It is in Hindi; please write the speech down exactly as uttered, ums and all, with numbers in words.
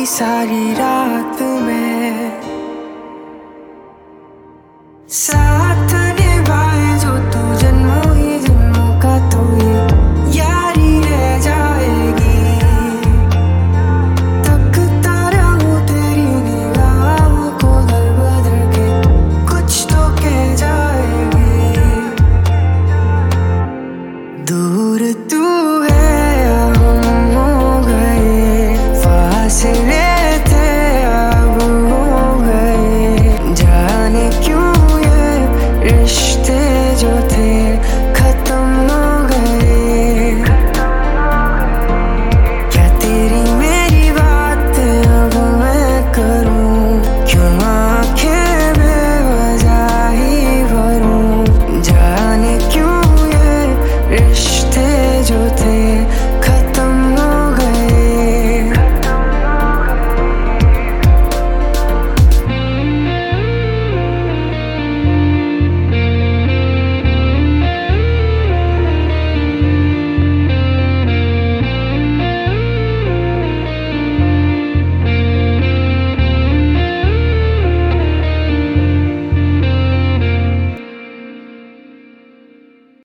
सारी रात में साथ निभाए जो तू जन्मों ही जन्मों का, तो ये यारी रह जाएगी। तकता रहूं तेरी निगाहों को दर बदर के, कुछ तो कह जाएगी। दूर तू है या हम हो गए, फासले थे अब हो गए। जाने क्यों ये रिश्ते जो थे खत्म हो गए। क्या तेरी मेरी बात अब मैं करूं, क्यों आंखें बेवजह ही भरूं। जाने क्यों ये रिश्ते जो थे